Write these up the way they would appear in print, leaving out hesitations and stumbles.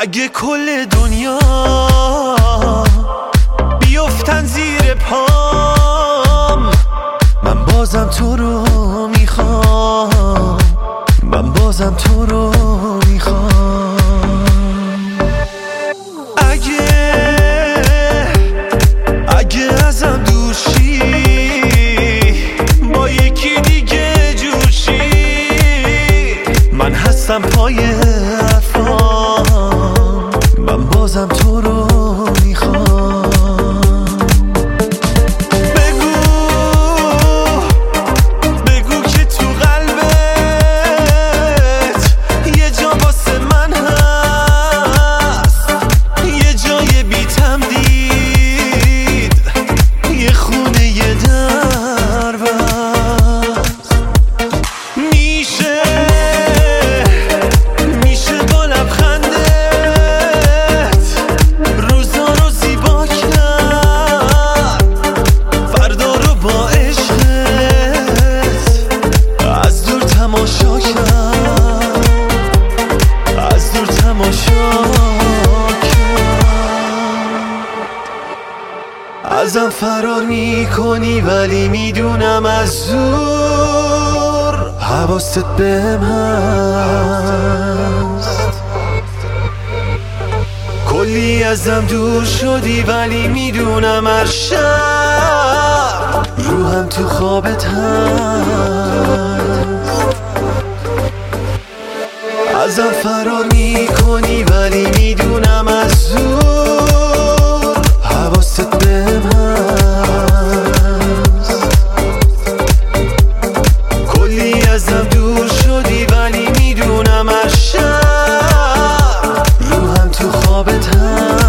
اگه کل دنیا بیفتن زیر پام، من بازم تو رو میخوام، من بازم تو رو میخوام. اگه ازم دور شی، با یکی دیگه جور شی، من هستم پای حرفام، من بازم تو رو میخوام. بگو که تو قلبت یه جا واسه من هست، یه جای بی تمدید، یه خونه یه در بست. میشه با لبخندت روزا رو زیبا کرد، فردا رو با عشقت از دور تماشا کرد، از دور تماشا کرد. ازم فرار میکنی ولی میدونم از زور حواست بهم هست. کلی ازم دور شدی ولی میدونم هر شب روحم تو خوابت هست. ازم فرار میکنی ولی میدونم از زور حواست بهم هست. کلی ازم دور شدی ولی میدونم هر شب روحم تو خوابت هست.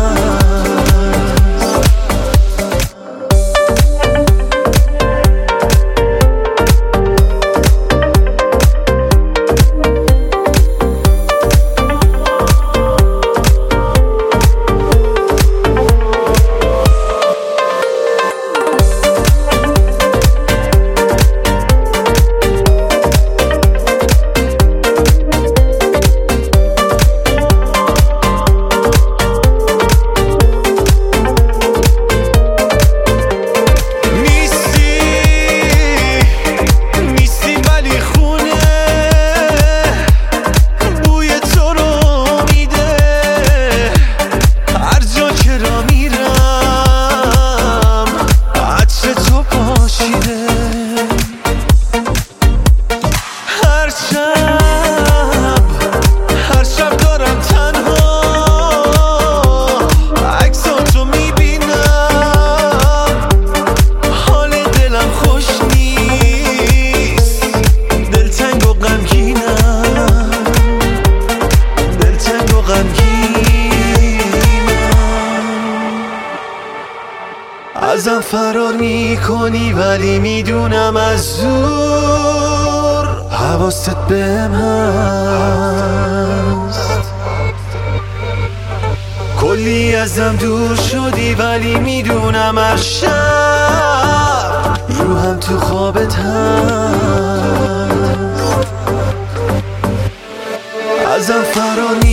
هر شب دارم تنها عکساتو میبینم، حال دلم خوش نیست، دلتنگ و غمگینم، دلتنگ و غمگینم. ازم فرار میکنی ولی میدونم از زور حواست بهم هست. کلی ازم دور شدی ولی میدونم هر شب روحم تو خوابت هست. ازم فرار